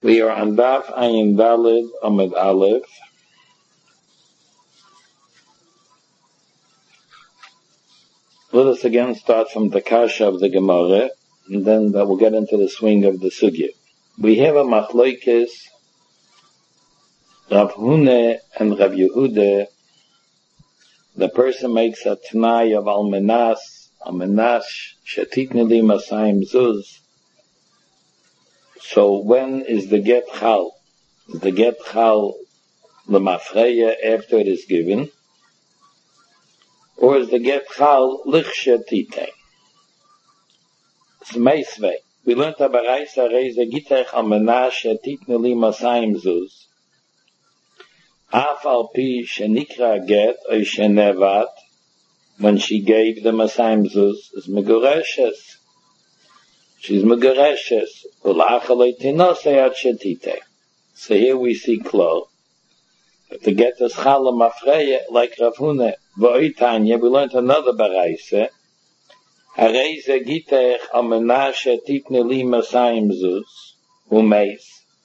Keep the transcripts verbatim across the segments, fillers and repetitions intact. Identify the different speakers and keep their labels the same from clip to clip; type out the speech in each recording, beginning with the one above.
Speaker 1: We are on Daf Ayin Daled Amid Aleph. Let us again start from the Kasha of the Gemara, and then we'll get into the swing of the Sugya. We have a Machlokes, Rav Huna and Rav Yehuda. The person makes a Tanai of Almenas, Almenas, Shetitne Li Masayim Zuz. So when is the get chal? Is the get chal the mafreya after it is given? Or is the get chal lichshetite? It's meisvei. We learned a baraisa reize gitech almena shetitne li masayim zuz. Af al pi shenikra get or shenevat, when she gave the masayim zuz, is megureshes. She's megareshes. So here we see klo. But to get this chala mafreya, like Rav Huna, v'oitanya, we learned another baraisa. Hareize gitech amena shetitne li masayim zuz umeis.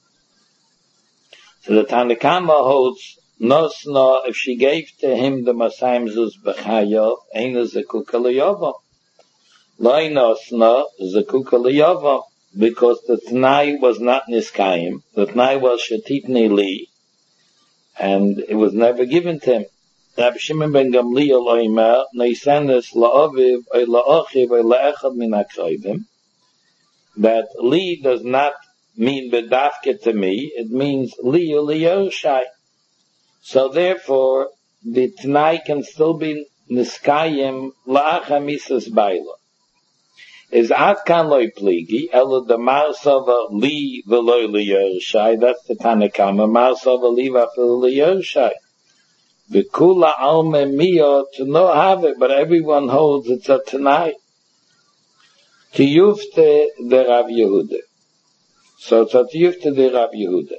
Speaker 1: So the Tanakama holds nosna, if she gave to him the masayim zuz b'chayav, eina zekuka l'yava. Loinosna zekuka liyava, because the Tanai was not niskayim. The Tanai was shetitne li, and it was never given to him. Rabbi Shimon ben Gamliel oimer neisenes la'aviv or la'achiv or la'echad min ha'kroivim. That li does not mean bedafke to me; it means li or liyoshai. So therefore, the Tanai can still be niskayim la'acha misas baila. Is atkan loy pligi, elo the marsava li v'loy liyoshai, that's the Tanakama, marsava li v'afil liyoshai. V'kula alme mio, to no have it, but everyone holds it's a Tanai. Tiyufte de Rav Yehuda. So it's a tiyufte de Rav Yehuda.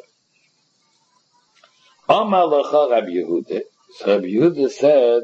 Speaker 1: Amar lecha Rav Yehuda. So Rav Yehuda said,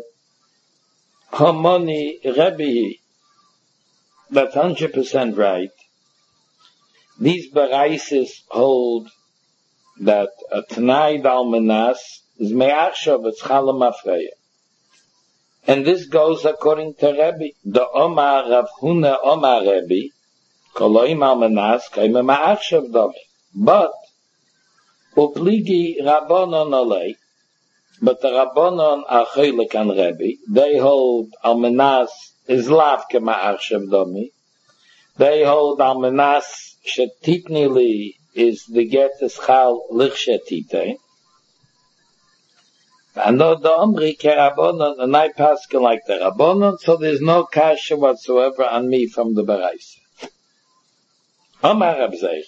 Speaker 1: Hamoni Rebbehi. That's one hundred percent right. These baraises hold that a Tanai d'almanas is me'achshav, it's chala mafreya. And this goes according to Rebbe. The Omar Rav Huna Omar Rebbe, koloim almanas, kaima me'achshav domi. But, upligi Rabbanon alei, but the Rabbanon are chaylik and Rebbe, they hold almanas is lavke ma'arshav domi. They hold almanas shetitne li is the get is chal lichshetite. And no the omri ke Rabbanon, and I paskin like the Rabbanon, so there's no kasha whatsoever on me from the Baraisa. Amar Rab Zeire.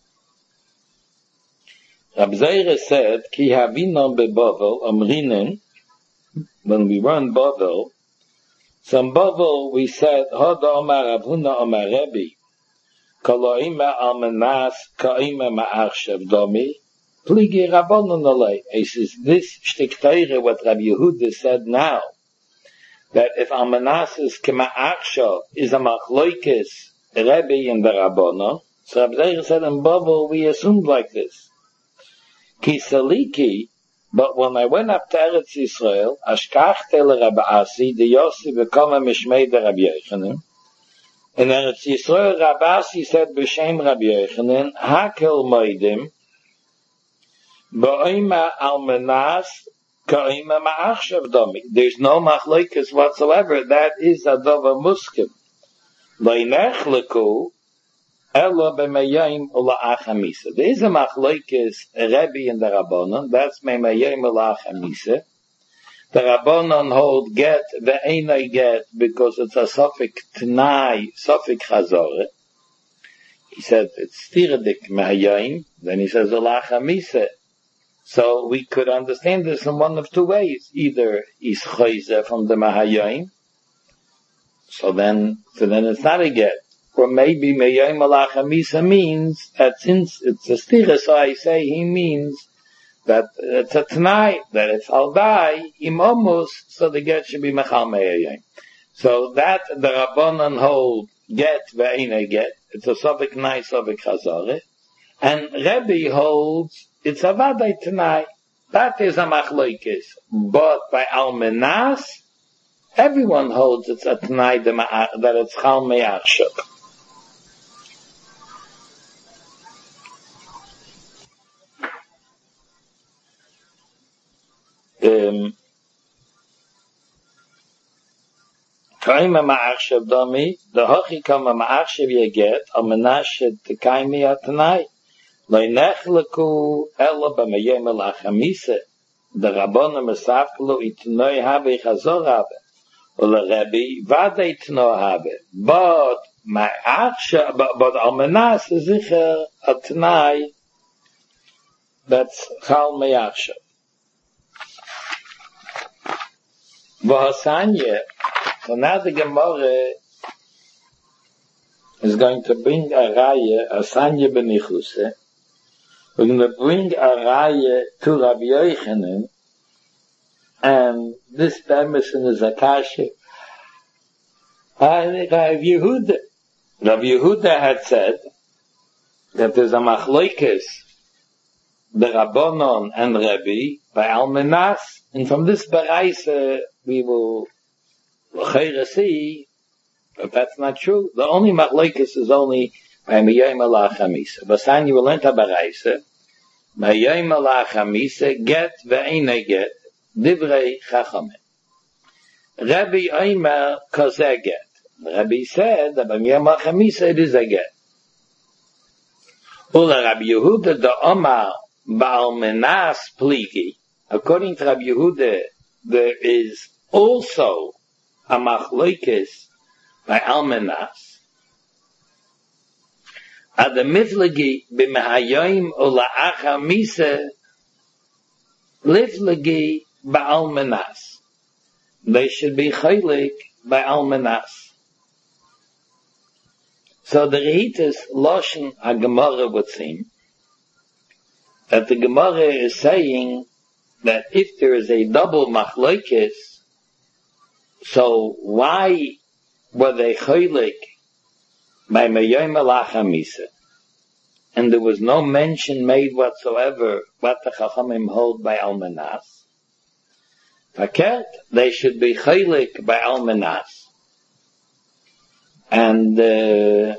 Speaker 1: Rab Zeire said, ki havinon beBavel amrinen, when we run Bavel, some Bavel, we said, Hoda Omar Rav Huna Omar Rebbe, Koloima Almanas, Kaima Ma'arshav Domi, Pligi Rabbanon Alei. He says, this shtikteire, what Rabbi Yehuda said now, that if Almanas is Kema'arshav, is a Machloikes, Rebbe and the Rabbanon, so Rabbi Zeire said, in Bavel, we assumed like this. Ki Saliki, but when I went up to Eretz Yisrael, Ashkachte le Rabbi Asi, the Yossi become a Mishmei de Rabbi Yochanan. In Eretz Yisrael, Rabbi Asi said, B'Shem Rabbi Yochanan, Hakel Moedim, Ba'oima Almanas, Ka'oima Ma'achshav Domi. There's no Machlokes whatsoever. That is a Dova Muskim. Lo'inech leku, Elo b'mayayim ula'ach hamisa. There is a machlokes Rebbe and the Rabbanon. That's b'mayayim ula'ach hamisa. The Rabbanon hold get, the einay get, because it's a sofik t'nai, sofik chazore. He said it's tiradik mahayim. Then he says ula'ach hamisa. So we could understand this in one of two ways. Either is choyze from the mahayim. So then, so then it's not a get. Or maybe Meyayim Alach Hamisa means that since it's a stira, so I say he means that it's a Tanai, that if I'll die, Imomus, so the get should be Mechal Meyayim. So that the Rabbanon hold get, ve'ine get, it's a Sovik Nai, Sovik Chazare. And Rebbe holds it's a Vadai Tanai. That is a Machlokes. But by Almenas, everyone holds it's a Tanai that it's Chal Me'achshav. Um, Kaima Ma'achshav Domi, the Hochi Kama Ma'achshav Yeget, Almenashet Tekaimi Atanai. Loinechleku Ela B'Mayem Elachamisa, the Rabbonim Esafkelu Itnoi Habe Chazor Habe, Ula Rebbe Vade Itno Habe. But Ma'achshav, but, but Almenas is sicher a Tanai that's Chal Me'achshav. V'Hasanya, so now the Gemara is going to bring a raya, a Sanya Benichuse. We're going to bring a raya to Rabbi Yochanan, and this permission is Akasha. Rabbi Yehuda. Rabbi Yehuda had said that there's a machlokes, the Rabbonon and Rebbe, by Almenas, and from this Bereise, uh, we will see but that's not true. The only machlokes is only by Meyayim Alachamisa. Basan you will enter Baraisa. Meyayim Alachamisa get ve'ene get divrei chachamim. Rabbi Omer kozeh get. Rabbi said that by Meyayim Alachamisa it is a get. Ula Rabbi Yehuda the Omar Ba'almenas pligi. According to Rabbi Yehuda, there is also a machlokes by Almenas, ad the mithlegi b'mehayim ola achamisa lithlegi ba'almenas. They should be chaylik by Almenas. So the Rehitas Loshen HaGemara would seem that the Gemara is saying that if there is a double machlokes, so why were they chaylik by Meyayim Alachamisa? And there was no mention made whatsoever what the Chachamim hold by Almenas. Fakert, they should be chaylik by Almenas. And uh,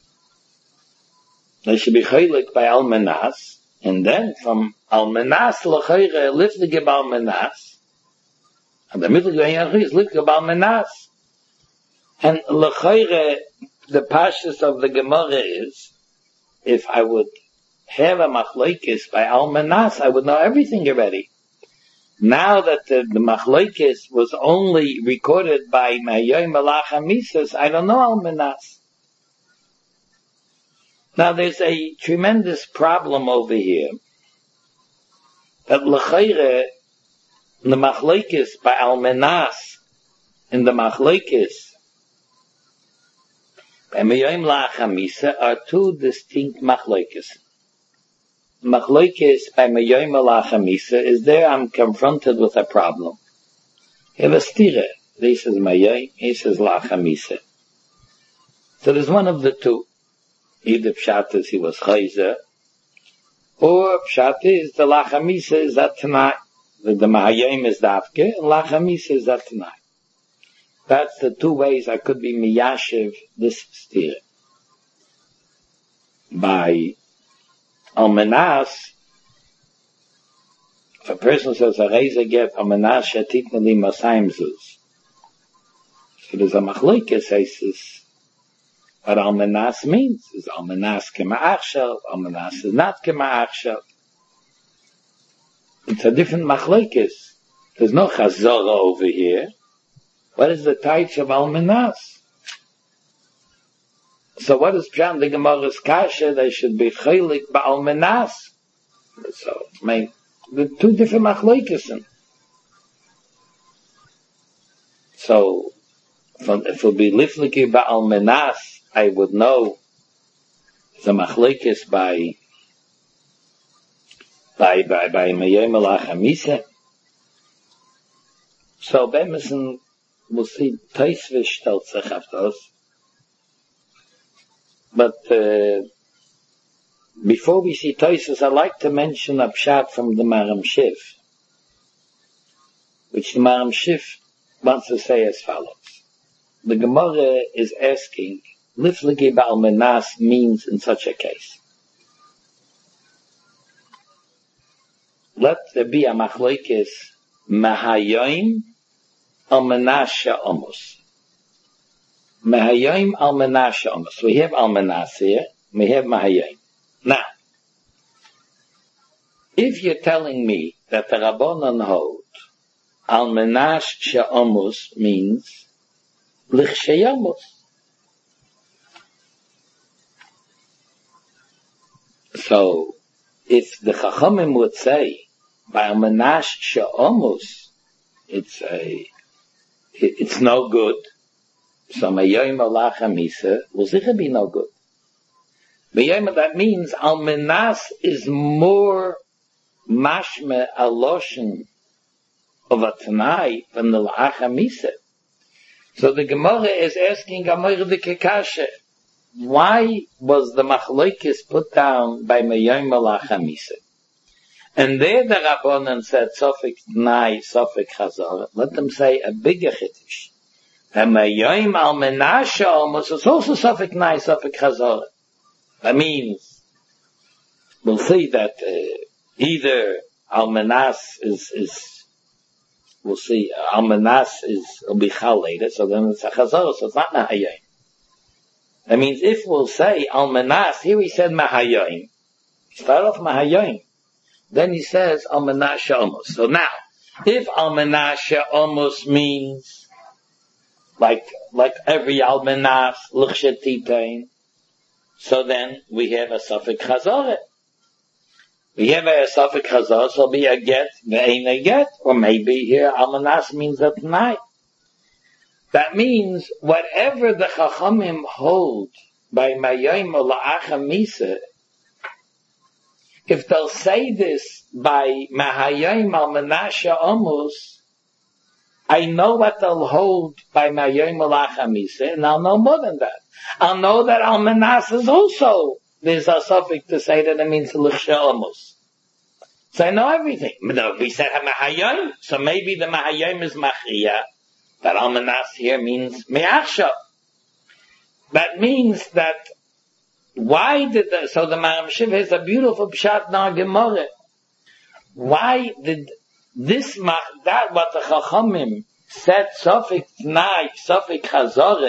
Speaker 1: they should be chaylik by Almenas. And then from Almenas l'chayre liflige b'Almenas. And the middle is liflige b'Almenas. And l'chayre, the pashtus of the Gemara is, if I would have a machlokes by Almenas, I would know everything already. Now that the, the machlokes was only recorded by Meyayim Alachamisas, I don't know Almenas. Now there's a tremendous problem over here, that l'chayre, the machlokes by Almenas, in the machlokes by Meyayim Alachamisa are two distinct machlokes. Machlokes by Meyayim Alachamisa is there I'm confronted with a problem. You have a stira. This is Meyayim, this is Lachamisa. So there's one of the two. Either Pshat is he was Chayzer, or Pshat is the Lachamisa is that tonight. The, the Mahayim is Davke, and Lachamisa is that tonight. That's the two ways I could be miyashiv this stira. By Almenas, if a person says a reza get Almenas shetitna li masayim zuz. So there's a machlokes says what Almenas means. Is Almenas kema'achshav? Almenas is not kema'achshav. It's a different machlokes. There's no chazorah over here. What is the taich of Almenas? So what is Pshat the Gemara's kasha? They should be chaylik ba'almenas. So, I mean, the two different machlokes. So, if it would be lifliki ba'almenas, I would know the machlokes by by by by Meyayim Alachamisa. So, Bemesen, we'll see, Taisvish stellt sich auf das. But uh, before we see Tosfos, I'd like to mention a pshat from the Maram Shiv, which the Maram Shiv wants to say as follows. The Gemara is asking, Liflegi Ba'al Menas means in such a case. Let there be a machlokes Mahayim al Menas She'amos. Mahayim al Menas She'amos. We have al Menas here, we have Mahayim. Now, if you're telling me that the Rabbanan hold al Menas She'amos means L'chsheyamos. So, if the Chachamim would say, by al Menas She'amos, it's a, it's no good, so Mayayim Allah Chamisa will sicher be no good. Mayayim, that means al Menas is more mashme aloshen of a Tanai than the La'achamisa. So the Gemara is asking Gamor the Kekashe, why was the machlokes put down by Mayayim al Chamisa? And there the Rabbanan said Sofik Tanai, Sofik Chazor. Let them say a bigger chiddush. And Mayayim al Menas She'amos is also Sofik Tanai, Sofik Chazor. That means we'll see that uh, either al Menas is is we'll see, al Menas is, will be chal later, so then it's a chazor, so it's not mahayim. That means if we'll say al Menas, here he said mahayim, start off mahayim, then he says al Menas She'amos. So now, if al Menas She'amos means, like, like every al Menas, l'chshetitain, so then we have a suffix chazor. We have a suffix chazor, so be a get, ve'ein a get, or maybe here al Menas means a t'nai. That means whatever the Chachamim hold by Mayayim or La'achamisa, if they'll say this by Mahayim al Menas She'amos, I know what they'll hold by Mayayim or La'achamisa, and I'll know more than that. I'll know that al Menas is also, there's a suffix to say that it means l'chsheyamos. So I know everything. But we said Mahayim, so maybe the Mahayim is Machriya, that al Menas here means Me'achshav. That means that, why did the, so the Maram Shiv has a beautiful pshat in our Gemara. Why did this, that what the Chachamim said, Sofik T'nai, Sofik Chazoreh,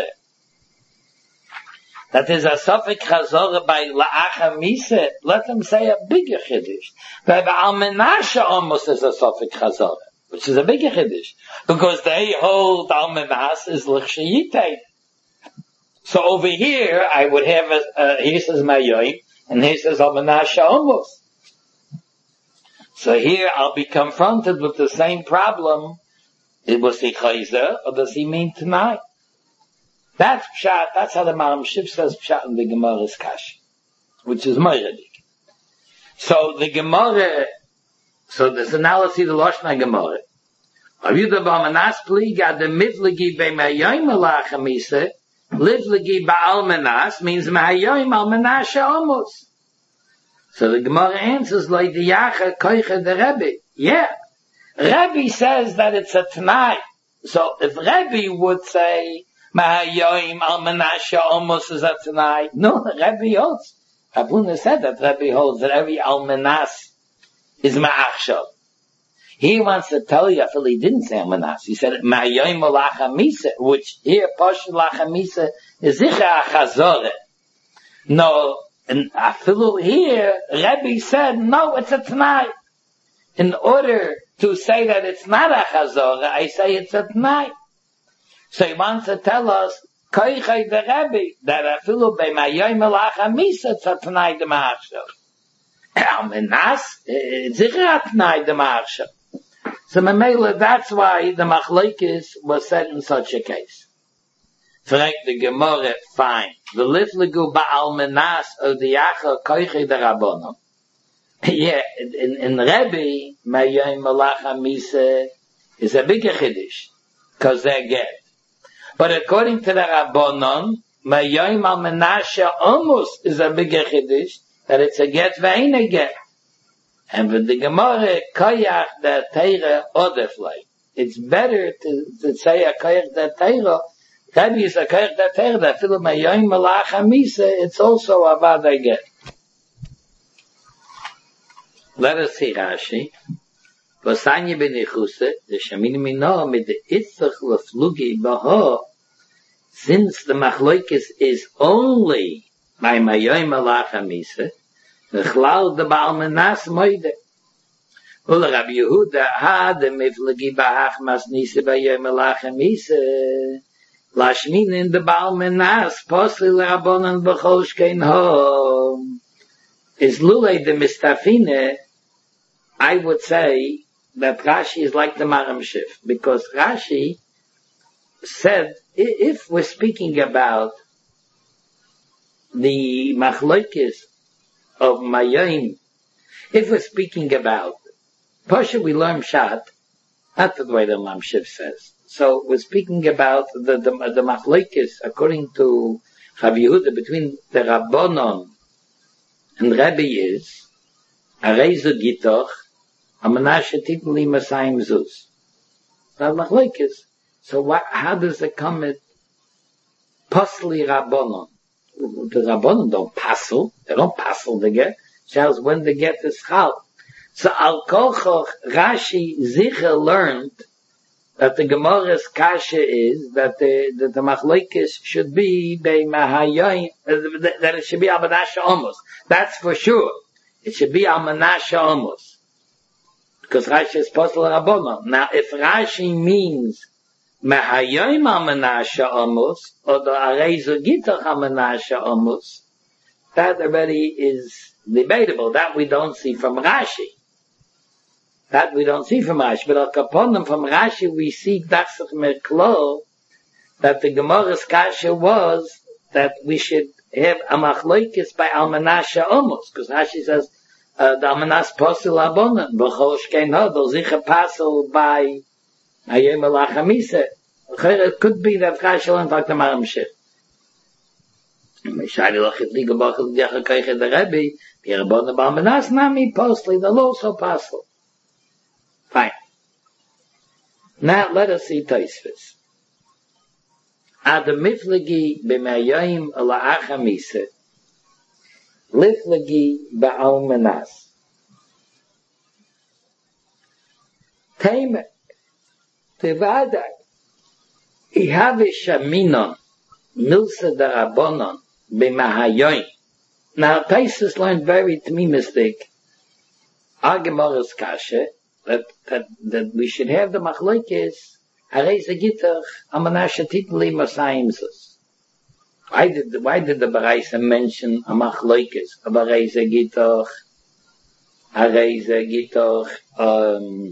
Speaker 1: that is a suffix chazorah by la'achamisa, let them say a bigger chiddush. That the al Menas She'amos is a suffix chazorah, which is a bigger chiddush, because they hold al Menas is l'chsheyitay. So over here, I would have a, uh, here says Mayayim, and here says al Menas She'amos. So here I'll be confronted with the same problem. It was he chayzer, or does he mean tonight? That's pshat, that's how the Maram Shiv says pshat in the Gemara's Kash, which is Moiradik. So the Gemara, so there's analysis of the Loshna Gemara. Avyuda b'amanas pliga de mitlegi b'mayayim alachamisa, livlegi ba'al menas means mahayayim al Menas She'amos. So the Gemara answers like the Yacha Koicha the Rebbe. Yeah, Rebbe says that it's a Tanai. So if Rebbe would say Mahayim al Menas She'amos is a Tanai, no, Rebbe holds. Abuna said that Rebbe holds that every al Menas is Ma'achshav. He wants to tell you, I feel he didn't say al Menas. He said Mahayim al Lachamisa, which here Posh Lachamisa is Zicha Achazoreh. No, and I feel here Rebbe said no, it's a Tanai. In order to say that it's not a Chazoreh, I say it's a Tanai. So he wants to tell us, Koichai the Rebbe, that afilu b'mayayim alachamisa it's a Tanai de Ma'achshav. Al Menas, it's a Tanai de Ma'achshav. So Mamela, that's why the Machlokes was said in such a case. Frag the Gemara, fine. The liflegu ba'al Menas of the Yacha Koichai the Rabbanon. Yeah, in, in Rebbe, Mayayim alachamisa is a bigger chiddush, because they get. But according to the Rabbanon, Mayayim al Menas She'amos is a bigger chiddush, that it's a get vein a get. And with the Gemara, koyach the teira odeflay. It's better to, to say a koyach the teira. Rabbi is a koyach the teira that fill my yoim malach hamisa. It's also a bad I get. Let us see Rashi. Vasanya benichuse the shamin mino mit the itzach leflugi baha. Since the machloikis is only by my yoim malach hamisa. The cloud the Balmanas moide. Ula Rabbi Yehuda had the miflagi bahach masnise bayem elachem ise. Lashmin in the Balmanas posli le'abonan b'chosh kein ho. Is lule the mistafine, I would say that Rashi is like the Maram Shif. Because Rashi said, if we're speaking about the machloikis of Mayim, if we're speaking about Pasha, we learn Pshat. That's the way the Maram Shif says. So we're speaking about the the, the machlokes according to Rabbi Yehuda between the Rabbanon and Rebbe is Areizu Gitoch Amanashe Titli Masayim Zuz. That machlokes. So what, how does it come at Pasli Rabbanon? The Rabbanon don't passel. They don't passel the get. Tells when the get is chal. So Al Kochoch Rashi Zicha learned that the Gemara's kasha is that the that the machlokes should be by Mahayim, that it should be al Menashe Amos. That's for sure. It should be al Menashe Amos because Rashi is Pasel Rabbanon. Now, if Rashi means Mahayim al Menashe Amos or the Areizu Gitoch al Menashe Amos, that already is debatable. That we don't see from Rashi. That we don't see from Rashi. But al Kaponim from Rashi we see Daksach Merklo that the Gemara's kasha was that we should have a machlokes by al Menashe Amos, because Rashi says uh, the Almanas Posel Abonon B'chol Shkein Hodol Zicha Pasel by Hayem Elachamisa. It could be that Rashi learned like the Maram Shif. Mishari Lochit Liga Bachel Diacha Koiche the Rebbe Yerabon B'Almanas Nami Posli the also Pasel. Fine. Now let us see Tosfos. Ad miflagi b'mayayim la'achamise, liflagi ba'almanas. Teime, tevada, ihave shaminon, milsa darabonon, b'mahayim. Now Tosfos learned very tmimistic, our Gemara's kasha, That, that, that we should have the machlokes Areizu Gitoch Amanashe Titli Masayim Zuz. Why did the, why did the Baraisa mention a machlokes of Areizu Gitoch Areizu Gitoch um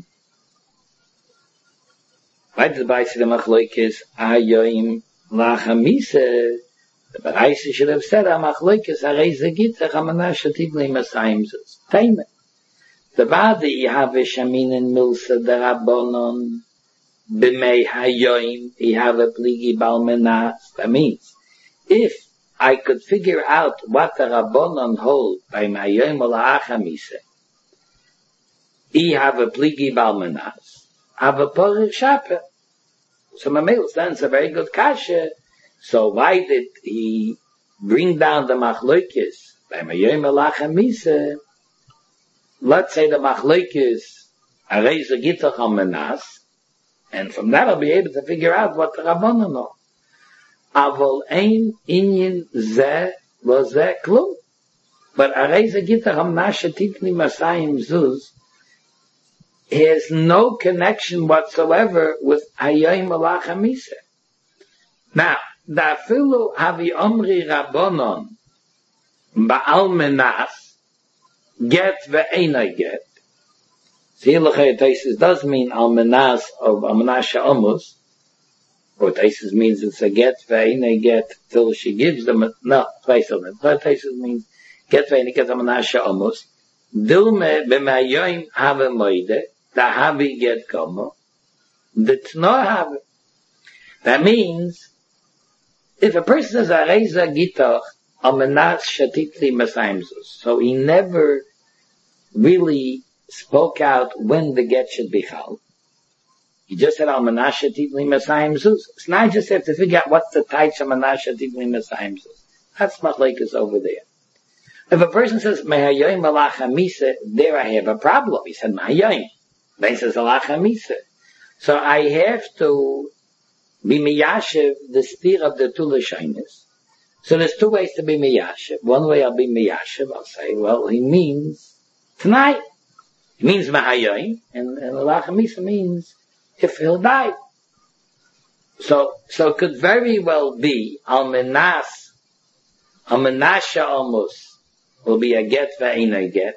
Speaker 1: why did the Baraisa the machlokes Ayoim Lachamise? The Baraisa should have said a machlokes Areizu Gitoch Amanashe Titli Masayim Zuz. Taime. The body have a shaminin milsa derabonon b'mei hayoim. He have a pligi balmenas. That means, if I could figure out what the rabbonon hold by mayoim ola'achamise, he have a pligi balmenas. Have a porich shaper. So Mamel stands a very good kasha. So why did he bring down the machlokes by mayoim ola'achamise? Let's say the machlokes Areizu Gitoch Almanas, and from that I'll be able to figure out what the Rabbanon know. Avol ein inyan zeh lo zeh klum. But Areizu Gitoch Amanashe Titli Masayim Zuz has no connection whatsoever with Hayom Elachamisa. Now, dafilu havi omri Rabbanon ba'almanas get ve'enai get. See, Hilchei Tosfos does mean almanas of Amanashe Amos, or Tosfos means it's a get ve'enai get till she gives them. A, no, twice on it. Tosfos means get ve'enai get Amanashe Amos. Dilme b'mayim have moide da havi get komo. That's not have. That means if a person says Areizu Gitoch Almanas Shatitli Masaimzus. So he never really spoke out when the get should be chal. He just said Almanas Shatitli Masaimzus. So now I just have to figure out what's the types of Almanas Shatitli Masaimzus. That's machlekes over there. If a person says Mehayoim Alach Hamisa, there I have a problem. He said Mehayoim. Then he says Alach Hamisa. So I have to be miyashiv the steer of the two lashonos. So there's two ways to be miyashiv. One way I'll be miyashiv, I'll say, well, he means tonight. He means mahayoim, and, and Alach Hamisa means if he'll die. So, so it could very well be almenas, almenasha almus will be a get ve'ein a get.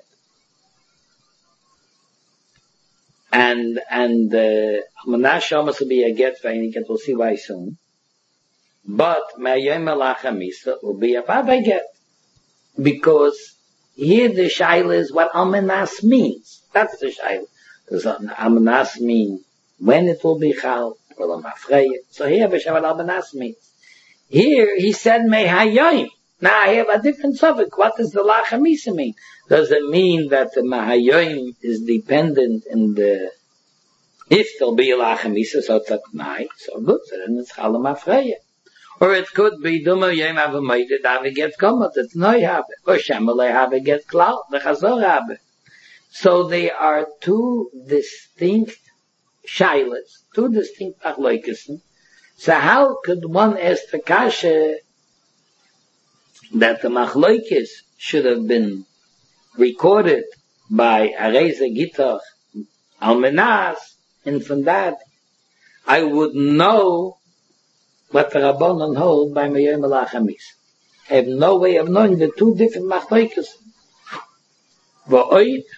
Speaker 1: And, and, uh, almenasha almus will be a get ve'ein a get. We'll see why soon. But Ma'ayim Alach Hamisa will be a Baba get. Because here the Shaila is what Almanas means. That's the Shaila. Does Almanas mean when it will be Chal? Or Mafreya? So here we show what Almanas means. Here he said Mehayim. Now I have a different subject. What does the Alach Hamisa mean? Does it mean that the Mehayim is dependent in the, if there'll be Alach Hamisa, so it's a T'nai, so good, so then it's Chal Mafreya. Or it could be Duma Yom Avamayde Davi get Komat, it's Noi Habe. Or Shemalei Habe get Klau, the Chazor Habe. So they are two distinct Shailas, two distinct Achloikesen. So how could one ask the Kasha that the Machloikes should have been recorded by Areza Gitach Almenas, and from that I would know what the Rabbanon hold by Meyom Alach Hamisa. I have no way of knowing the two different machlokes. V'oid,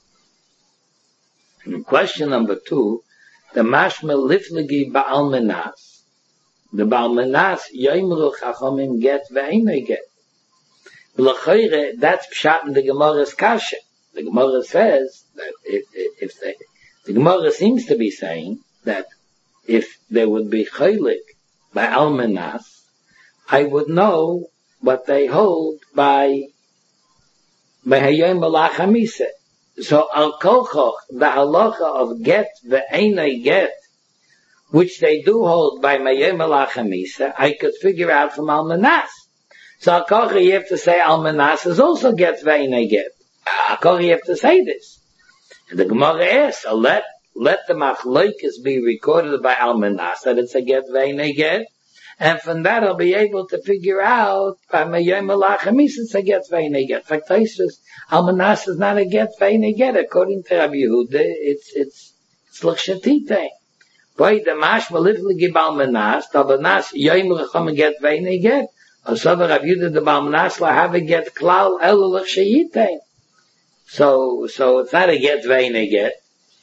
Speaker 1: question number two, the mashma liflegi ba'almenas. The ba'almenas yoimru chachomim get ve'eino get. L'choire, that's pshat in the Gemara's kasha. The Gemara says that if, if they, the Gemara seems to be saying that if there would be chaylik by almanas, I would know what they hold by Hayom Alach Hamisa. So al kolchoch, the halacha of get ve'enai get, which they do hold by Hayom Alach Hamisa, I could figure out from almanas. So al kolchoch you have to say almanas is also get ve'enai get. Al kolchoch you have to say this. And the Gemara asks, so let Let the machlokes be recorded by almanas that it's a get ve'enai get, and from that I'll be able to figure out by Mayom Alach Hamisa it's a get ve'enai get. In fact, Tosfos, almanas is not a get ve'enai get according to Rabbi Yehuda. It's it's it's l'chshatite. Boy, the mashma liflegi b'almanas, the almanas yom recham get ve'enai get. Also, Rabbi Yehuda the almanas la have a get klal elu l'chshayite. So so it's not a get ve'enai get.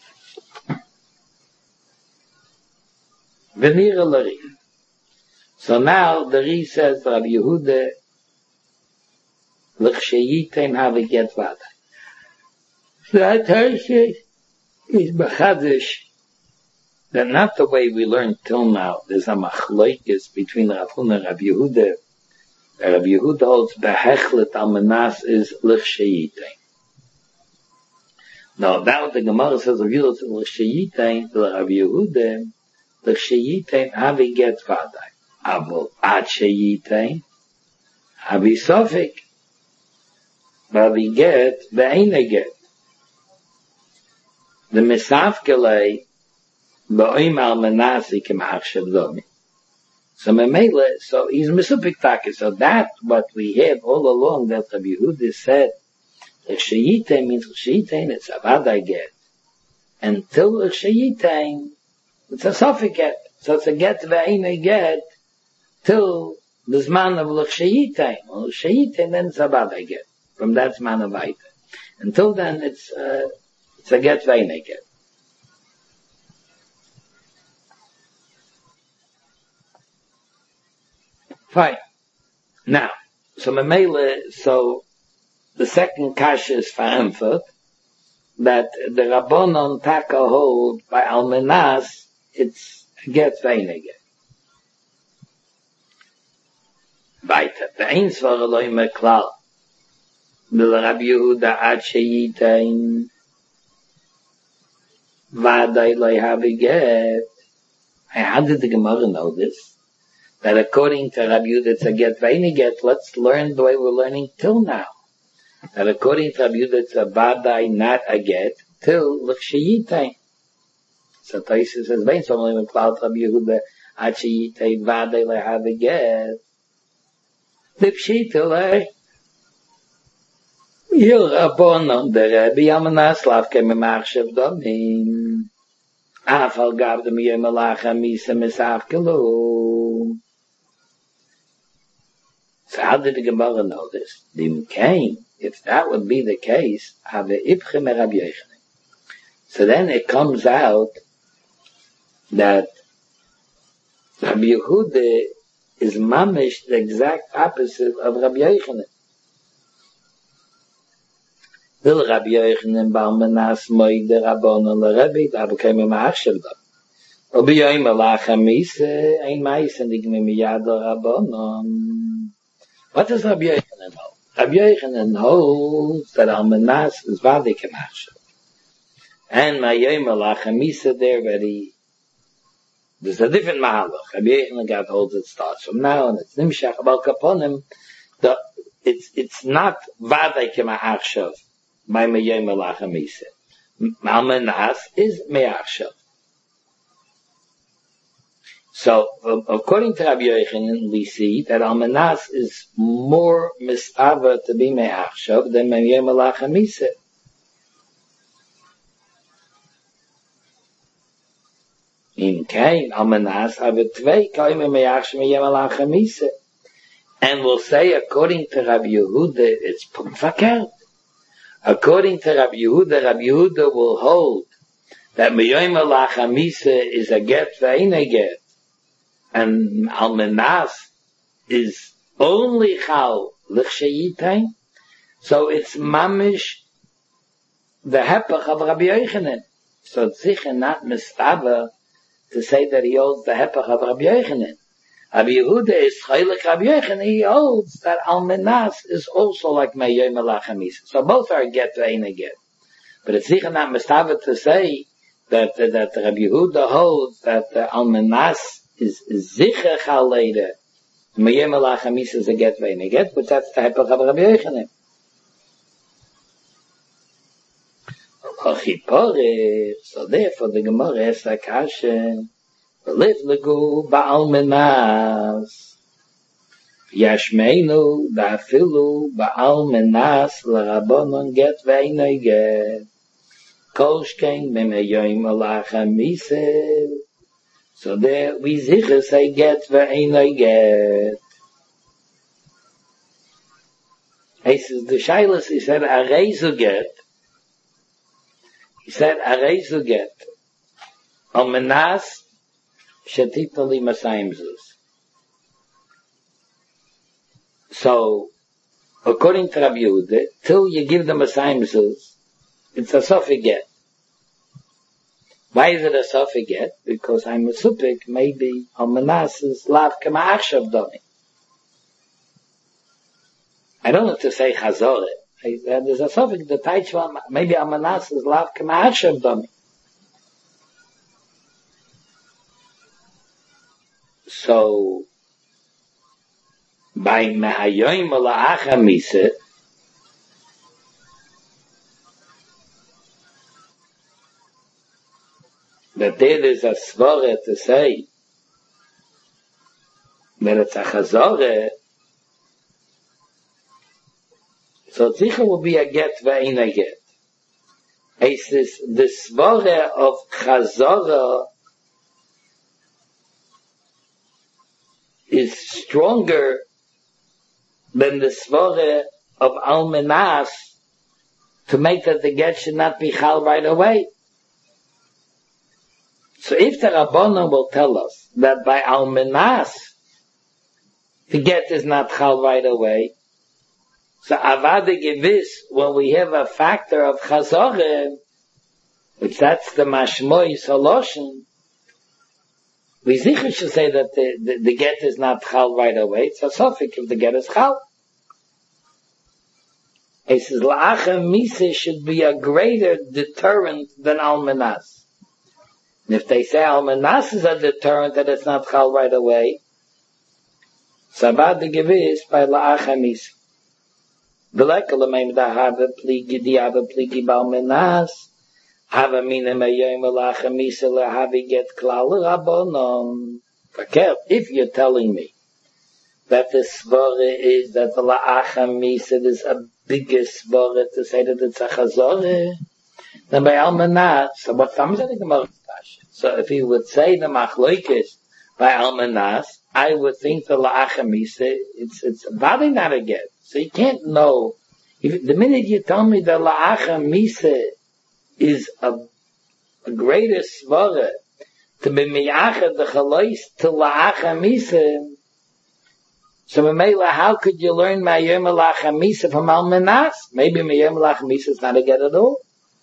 Speaker 1: Venira Lari. So now the Ri says Rabbi Yehuda l'chshayitem have a get vada. That Tosfos is b'chadish that not the way we learned till now. There's a machlokes between Rav Huna and Rabbi Yehuda. Rabbi Yehuda holds behechlet almanas is l'chshayitem. Now that the Gemara says Rabbi Yehuda l'chshayitem to Rabbi Yehuda. The sheyitain avi get vaday. Avol ad sheyitain avi sofik. Avi get ve'eina get. The misafkelei ba'oim almanasi k'machshav domi. So memele, so he's misupik taka. So that what we have all along that Rabbi Yehuda said, the sheyitain means sheyitain it's a vaday get. Until the sheyitain it's a suffix get. So it's a get ve'eina get till the zman of l'chshayitain. Well, l'chshayitain then it's a bada get. From that zman of aita. Until then it's, uh, it's a get ve'eina get. Fine. Now, so memele, so the second kasha is verantwortet that the Rabbanon taka hold by almanas it's get ve'eina get. Weiter. Der eins war Eloi Meklal. Will Rabbi Yehuda ad sheyitain vadai loi have get. How did the Gemara know this? That according to Rabbi Yehuda it's a get vaini get, let's learn the way we're learning till now. That according to Rabbi Yehuda it's a vadai not a get till l'ksheyitain. So Taisa says, vain so Eloi Meklal Rabbi Yehuda ad sheyitain vadai loi have get. Lipshitele. Yil Rabbonon, the Rebbe Yamanaslav came in Machshav Domim. Afal gab dem Yom Malacha Misa Misavkelu. So how did the Gemara know this? Dim came. If that would be the case, have Ibchim Rabbi Yochanan. So then it comes out that Rabbi Yehuda is mamish the exact opposite of Rabbi Yochanan. Will Rabbi Yochanan bal menas moide Rabbanon l'Rebbe, da became a ma'achshav dam. Obi yoim alacha mise, ein mais and igme miyad Rabbanon. What does Rabbi Yochanan hold? Rabbi Yochanan holds that al menas is vadik a ma'achshav. And my yoim alacha mise there already. There's a different mahalach. Rabbi Yochanan got holds it starts from now and it's nimshach abal kaponim. The it's it's not vadik a ma'achshav. My meyay malacha mise. Malmenas is me'achshav. So, according to Rabbi Yochanan, we see that almenas is more mistava to be me'achshav than meyay malacha mise. In kain almenas have tvei kaim me'achshav meyay malacha mise. And we'll say, according to Rabbi Yehuda, it's pumfakert. According to Rabbi Yehuda, Rabbi Yehuda will hold that Meyoim Alacha Misa is a get ve'in a get, and Almenas is only Chal L'chsheyitain. So it's mamish the hepach of Rabbi Yochanan. So it's sicher not mistava to say that he holds the hepach of Rabbi Yochanan. Rabbi Yehuda is chaylik Rabbi Yochanan. He holds that almenas is also like Meyoim Malacha Misa. So both are a get ve'in a get. But it's sicher not mistava to say that that, that Rabbi Yehuda holds that the almenas is sicher chal later. Meyoim Malacha Misa is a get ve'in a get, but that's the hepach of Rabbi Yochanan. So therefore the Gemara has a kasha. Live legu ba'almenas. Yashmeinu da'afilu ba'almenas l'Rabbanon get ve'inoi get. Kolshkein b'meyoim alacha mise. So there we zicher say get ve'inoi get. He says the Shailas, he said areizu get. He said areizu get. Almenas Shetitali Masaimzus. So, according to Rabbi Yehuda, till you give the Masaimzus, it's a Sofi get. Why is it a Sofi get? Because I'm a Supik, maybe Almanas is Lav Kama Achshav Doni. I don't have to say Chazore. There's a Sofi, the Taichwa, maybe Almanas is Lav Kama Achshav Doni. So, by Mehayoim La'acha Misa, that there is a svara to say that it's a chazore, so tzricha will be a get ve'in a get. It's this, the svara of chazore is stronger than the svara of almenas to make that the get should not be chal right away. So if the Rabbanon will tell us that by almenas the get is not chal right away, so avada gevis, when we have a factor of chazoreh, which that's the mashmoy solution, We sicher should say that the, the, the get is not chal right away. It's a suffix if the get is chal. He says, la'achem misa should be a greater deterrent than almanas. And if they say almanas is a deterrent that it's not chal right away, sabad the gewiss by la'achem misa. V'leka l'meim da hava pligi di hava pligi ba'almanas, hava mina me'yoyim la'achem misa la'havi get klal l'rabonon. If you're telling me that the svara is that the la'achem misa is a bigger svara to say that it's a chazorah, then by almanas, so what comes in the Gemara? So if he would say the machloikis by almanas, I would think the la'achem misa, it's, it's body not a get. So you can't know. If, the minute you tell me that la'achem misa is a, a greater svara to be miyachad the chalois to la'achem misa, so Mamela, how could you learn Mayom La'achem Misa from Almanas? Maybe Mayom La'achem Misa is not a get at all.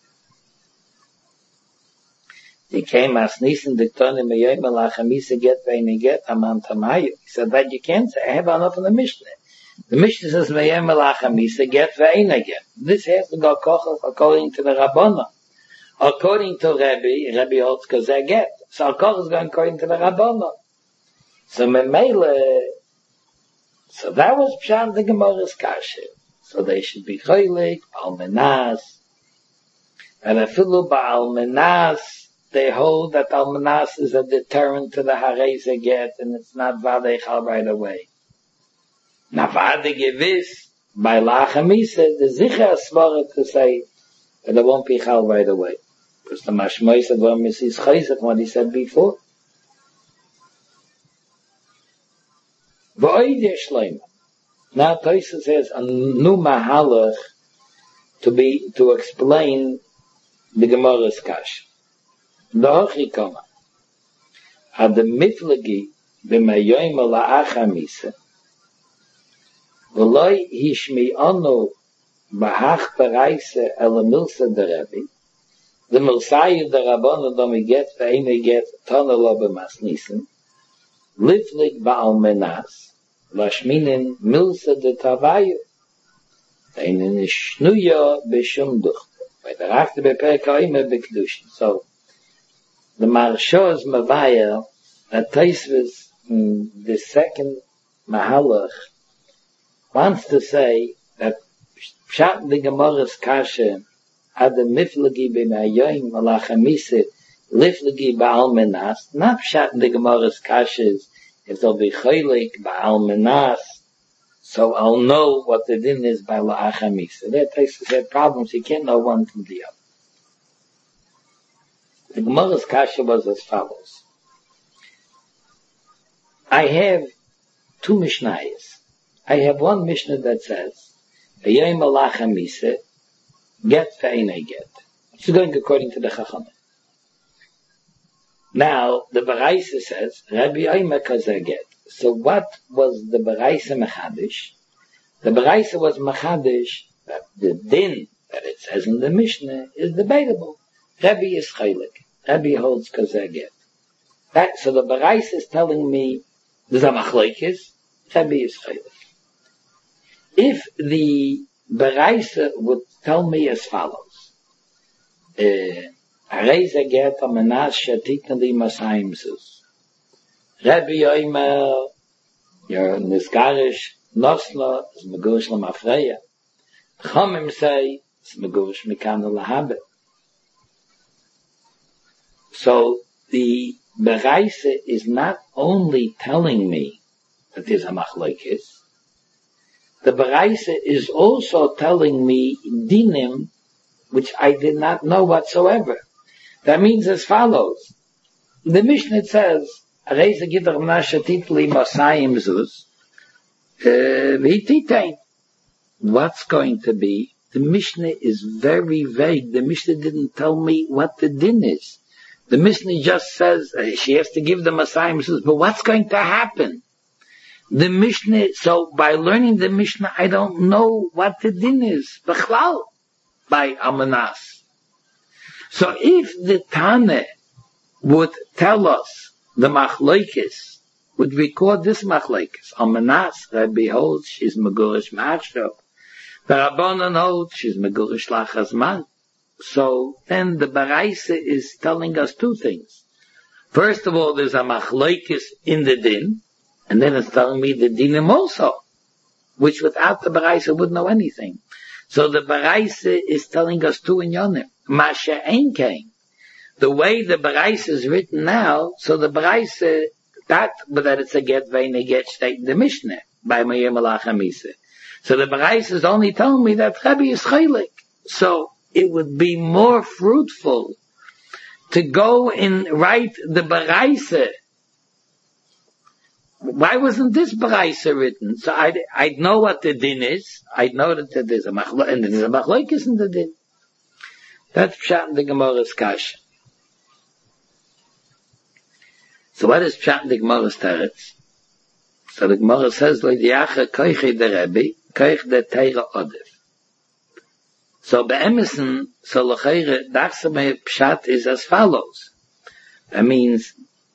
Speaker 1: He came as Nisan Diktoni Mayom La'achem Misa get Veini get Aman Tamayu. He said that you can't say. I have enough in the Mishnah. The Mishnah says Mayom La'achem Misa get Veini get. This has to go kochach according to the Rabbana. According to Rebbe, Rebbe holds because they get. So kochach is going according to the Rabbana. So Mamela, so that was Pshat the Gemara's Kasha. So they should be Choylik, Almanas. And afilu ba'almanas, they hold that Almanas is a deterrent to the Hareze get, and it's not Vadei Chal right away. Now Vadei Gewiss, by La'achem Misa, the Zicha Svara to say that it won't be Chal right away. Because the Mashmois of Ramis is Chayzak, what he said before. Now Tosa says a new mahalach to be to explain the Gemara's Kash. Dochi kama ad miflagi b'mayoyim la'achem misa v'loi hishmi'onu b'hach b'raisa el milsa derebi the milsayu derabonu domi get v'eime get tonu lo b'masnisen Liflik ba'almenas, lashminin milsa de tavayu, einen shnuya b'shum duchte. By the rachte beperkaime b'kedushin. So, the Marsha is Mavaya, that Taisvis, the second Mahalach, wants to say that Pshat the Gemara's Kasha, ad the miflagi b'mayoyim alachamiseh, Liflagi ba'almenas, not Pshat in the Gemara's Kashas, if there'll be Choylik ba'almenas, so I'll know what the din is by La'achem Misa. That takes had problems, you can't know one from the other. The Gemara's Kasha was as follows. I have two Mishnayos. I have one Mishnah that says, V'yayim La'achem Misa, get ve'enei get. It's going according to the Chachamim. Now, the Baraisa says, Rabbi Oimer Kazer get. So what was the Baraisa Mechadish? The Baraisa was Mechadish that the din that it says in the Mishnah is debatable. Rabbi is Chaylik. Rabbi holds Kazer get. That, so the Baraisa is telling me, there's a Machlekes, Rabbi is Chaylik. If the Baraisa would tell me as follows, uh, Hareze get a menas shatikn li masayim zus. Rabbi Oimer, your niskarish nosla is megurish l'mafreya. Chomim say it's megurish mikana lahabe. So the Beraisa is not only telling me that there's a machlokes. The Beraisa is also telling me dinim which I did not know whatsoever. That means as follows. The Mishnah says, Reise gidach nashatit li masayim zuz, v'hititain. What's going to be? The Mishnah is very vague. The Mishnah didn't tell me what the din is. The Mishnah just says, uh, she has to give the masayim zuz, but what's going to happen? The Mishnah, so by learning the Mishnah, I don't know what the din is. B'chlal, by Amanas. So if the Tane would tell us the machlokes would record this machlokes. Almanas, Rebbe holds she's megurish ma'achshav. The Rabbanan holds she's megurish lachazman. So then the Baraisa is telling us two things. First of all, there's a machlokes in the din, and then it's telling me the dinim also, which without the Baraisa wouldn't know anything. So the Baraisa is telling us two in Yonim. Masha Einkein. The way the Baraisa is written now, so the Baraisa, that, but that it's a get, vein, a get, state in the Mishnah, by Meir Malach HaMisa. So the Baraisa is only telling me that Rebbe is chaylik. So it would be more fruitful to go and write the Baraisa. Why wasn't this Baraisa written? So I'd, I'd know what the din is. I'd know that there's a machlokes, and there's a machlokes in the din. That's pshat in the Gemara's kasha. So what is pshat in the Gemara's teretz? So the Gemara says, "Lo diacha koiche de Rebbe, koich de teira odev." So be'emesen, so l'cheire, dachsame pshat is as follows. That means,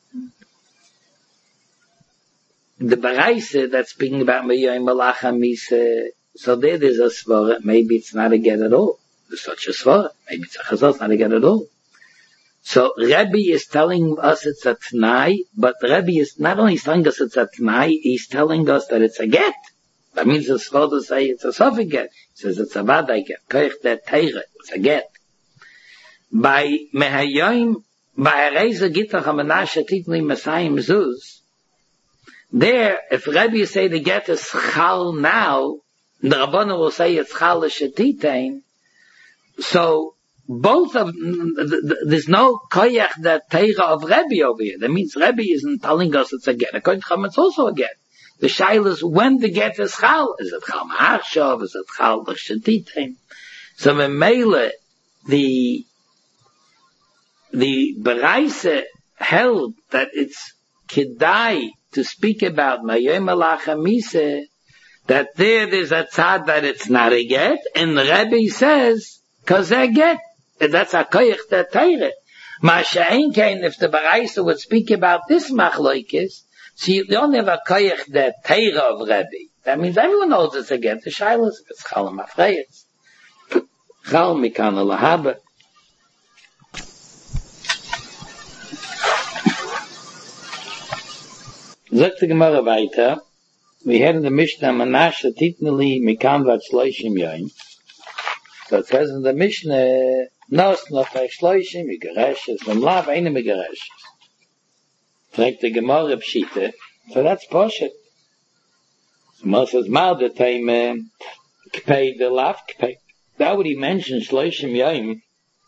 Speaker 1: the Baraisa that's speaking about Me'yoim Malach HaMisa, so there there's a svara, maybe it's not a get at all. There's such a svara, maybe it's a chazal, it's not a get at all. So Rebbe is telling us it's a t'nai, but Rebbe is not only telling us it's a t'nai, he's telling us that it's a get. That means it's supposed to say it's a sofik get. He says it's a vadai get. Koich de teire, it's a get. By Mehayoim, by Areza Gittach HaManashe Titni Mesayim Zuz, there, if Rebbe say the get is chal now, the Rabbana will say it's chal l'shetitein, so both of, there's no koyach that teira of Rebbe over here. That means Rebbe isn't telling us it's a get. According to Chum, it's also a get. The shail is when the get is chal. Is it chal ma'achshav? Is it chal l'shetitein? So when Mele, the, the Baraisa held that it's kedai to speak about Me'yoim Malach HaMisa, that there there's a tzad that it's not a get, and the Rebbe says, cause a get, and that's a koyach that teire. Masha Einkein, if the Baraisa would speak about this machlokes, so you don't have a koyach that teire of Rebbe. That means everyone knows it's a get. The shayla is, it's chal mafreyes. Chal mikana lahaba. Sagt die Gemara weiter, we had in the Mishnah, Manashe titneli mikan vat shloishim yoim. So it says in the Mishnah, nos no fei shloishim, migareshes, v'm lav eine migareshes. Fragt the Gemara pshite, so that's poshet. So Gemara says, mal de teime, kpei de lav kpei. That would he mention shloishim yoim,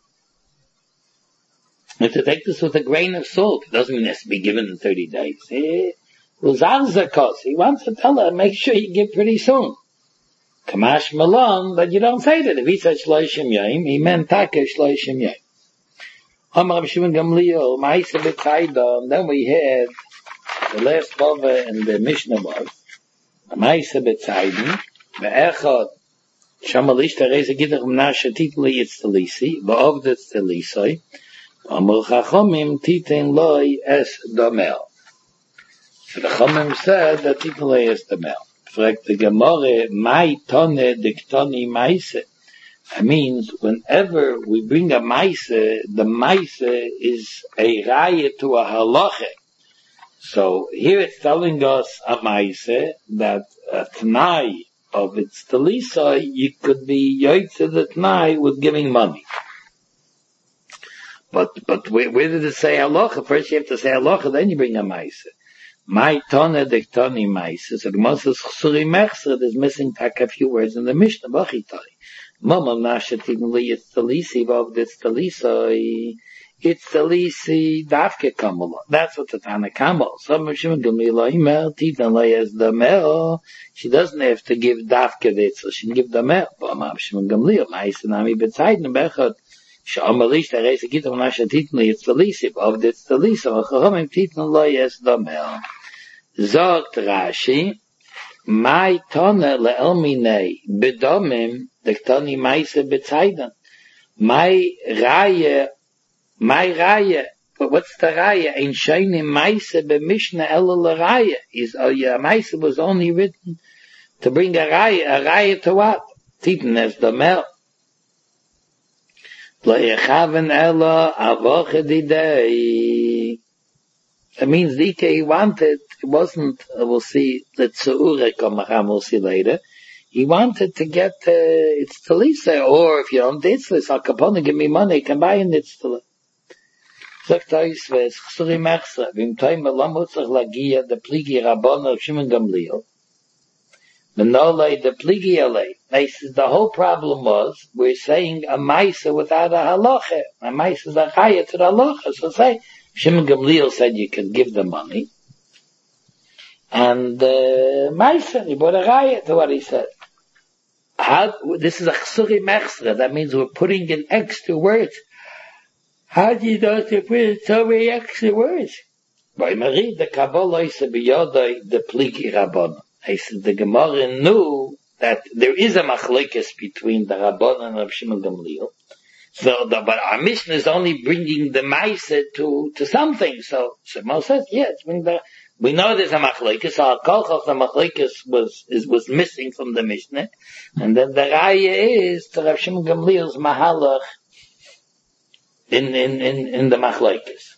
Speaker 1: and to take this with a grain of salt. It doesn't mean it has to be given in thirty days. Eh? He wants to tell her, make sure you give pretty soon. Kamash Malon, but you don't say that. If he said Shloishim Yom, he meant Taka Shloishim Yom. Amar Rav Shimon Gamliel, Ma'isa B'Tzaydon, then we had the last bava in the Mishnah was, Ma'isa B'Tzaydon, Ve'echad, Shamalish Tereza Gidach Menashe Titli Yitztalisi, Va'ovd Yitztalisoi, Amar Chachomim Titen Loi Es Domel. So the Chomim said that Titli is the mel. Fragt the Gemara, Mai Tone Diktoni Maise. That means whenever we bring a Maise, the Maise is a raya to a halacha. So here it's telling us a Maise that a T'nai of its Talisa, you could be yoytze the T'nai with giving money. But, but where, where did it say halacha? First you have to say halacha, then you bring a Maise. My tone diktoni maise. So the Moses chsuri mechser is missing tak a few words in the Mishnah. Bachitari. Mama nashetinli it's talisi vav it's talisa. It's talisi dafke kamala. That's what the Tana Kamal. Some Shimon Gamliel imel titan layas the mel. She doesn't have to give dafke it, so she can give the mel. Mama Shimon Gamliel maise nami betzayden bechot. Shamalish the reise gitam nashetinli it's talisi vav it's talisa. Chachamim titan layas the mel. Zogt Rashi, my tone le'elminei bedomim diktoni maise betzayden. My raya, my raya but what's the raya? Ein shayne meise be mishna ela raya. Is oh yeah, meise was only written to bring a raya, a raya to what? Titen as the mel. La yechaven ela avoche didei. That means the he wanted, it wasn't, we'll see, the tzu'ure kamacham, we'll see later. He wanted to get, uh, it's talisa, or if you don't ditzlis, Al Capone, give me money, you can buy a nitztala. Sagt Oisves, chsuri mechsa, vim toim elamutzach lagia, the pligi rabbona of Shimon Gamliel. Menolei, the pligi alei. The whole problem was, we're saying a maisa without a halacha. A maisa is a chaya to the halacha. So say, Shimon Gamliel said you could give the money. And, uh, maisa, he brought a chaya to what he said. How, this is a chsuri mechsa. That means we're putting in extra words. How do you know to put in so many extra words? By Marie, the Kabbalah is beyodai the pligi rabbona. I said the Gemara knew that there is a machlekes between the Rabbana and Rav Shimon Gamliel. So, the, but our mission is only bringing the Maisa to, to something. So, Shimon says, yes, bring the, we know there's a machlekes. So, Kolchos, the machlekes was, is, was missing from the Mishnah. And then the Raya is to Rav Shimon Gamliel's mahalach in, in, in, in the machlekes.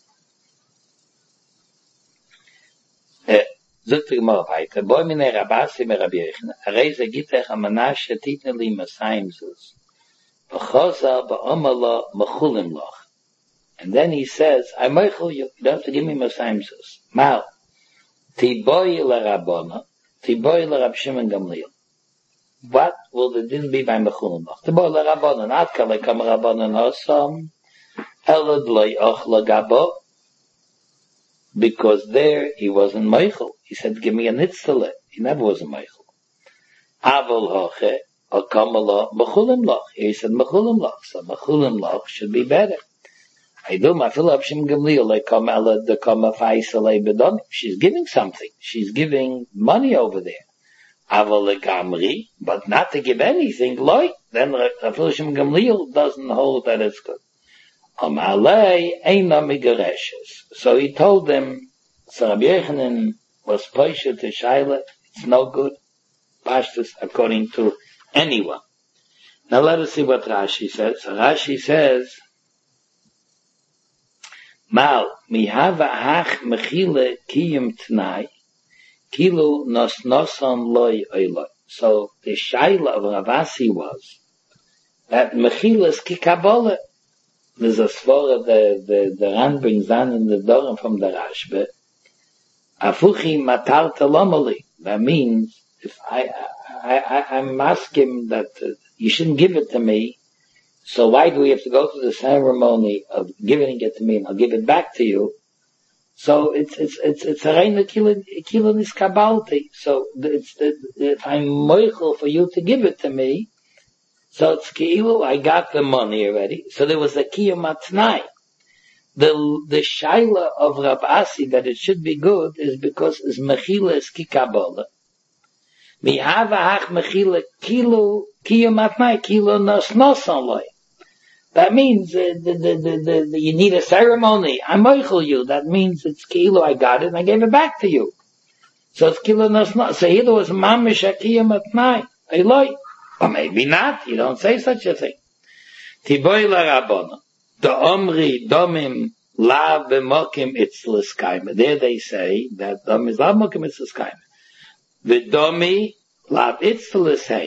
Speaker 1: Uh, Zogt die Gemara weiter. Boi mine Rabasi me Rabbi Yechina. Reise gitech amanashe titne li masaimzus. V'choza ba'omala mechulim loch. And then he says, I meichel you. You don't have to give me masaimzus. Mal. Tiboi la Rabbona. Tiboi la Rab Shimon Gamliel. What will the din be by mechulim loch? Tiboi la Rabbona. Not kale kam Rabbona nosam. Elad loy och la gabo. Because there he wasn't meichel. He said, give me a nitztale. He never was a meichel. Aval hoche, al kamala, mechulim loch. He said, mechulim loch. So mechulim loch should be better. I do my Philip Shim Gamliel, like kamala, the kama faisale bedon. She's giving something. She's giving money over there. Aval gamri, but not to give anything, like, then Philip Shim Gamliel doesn't hold that it's good. So he told them, so Rabbi Yechanan was poisha to Shaila, it's no good, pashtus, according to anyone. Now let us see what Rashi says. So Rashi says, Mal, mihava hach mechile kiyim tnai, kilu nos noson loy oiloi. So the Shaila of Ravasi was, that mechile is kikabola. There's a svara the, the, the Ran brings down in the Dorim from the Rashba. Afuchi matar telomali. That means, if I, I, I, I'm asking that uh, you shouldn't give it to me, so why do we have to go through the ceremony of giving it to me and I'll give it back to you? So it's, it's, it's, it's a reina kilin iskabalti. So it's, if I'm moichel for you to give it to me, so it's ki'ilu, I got the money already. So there was a kiyum atnai. The, the shaila of Rab Asi that it should be good is because it's mechila is kikabola. Mihava hach mechila kilu, kiyum atnai, kilu nos nos aloi. That means uh, the, the, the, the, the, you need a ceremony. I moichel you. That means it's ki'ilu, I got it and I gave it back to you. So it's kilu nos nos. So here there was mamish a kiyum atnai. Eloi. Or maybe not, you don't say such a thing. Tiboy la Rabbona. The Omri domim la b'mokim itzlis kaima. There they say that dom is la b'mokim itzlis kaima. The domi la itzlis hay.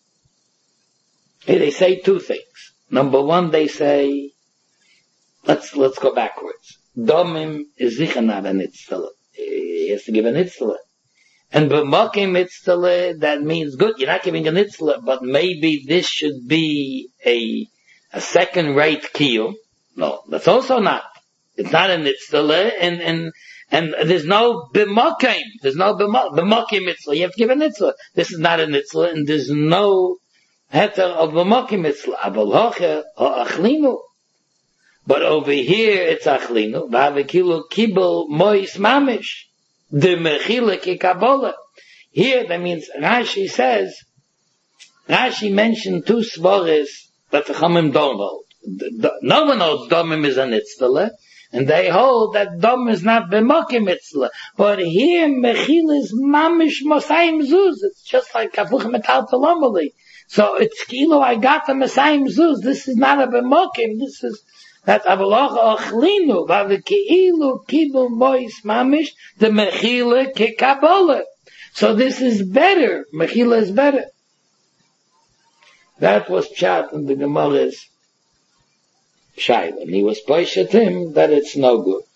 Speaker 1: Here they say two things. Number one, they say, let's, let's go backwards. Domim is sicher not an itzlis. He has to give an itzlis. And b'mokim itztale, that means good, you're not giving an itztale, but maybe this should be a, a second-rate kiyum. No, that's also not. It's not an itztale, and, and, and there's no b'mokim. There's no b'mokim itztale. You have to give an itztale. This is not an itztale, and there's no heter of b'mokim itztale. Abel hoche, or achlinu. But over here, it's achlinu. V'avekilu kibel mois mamish. The mechila ki Kabbalah. Here, that means Rashi says, Rashi mentioned two svaras that the Chachamim don't hold. No one knows Domim is an itztale, And they hold that dom is not b'mokim mitzvah. But here, mechila is mamish mosayim zuz. It's just like kafuch metal talomali. So it's kilo, I got the mosayim zuz. This is not a b'mokim. This is, that avaloch ochlinu, v'avekeilu kibul mois mamish, the mechila kekabola. So this is better. Mechila is better. That was chat in the Gemara's Shaila. And he was poished him that it's no good.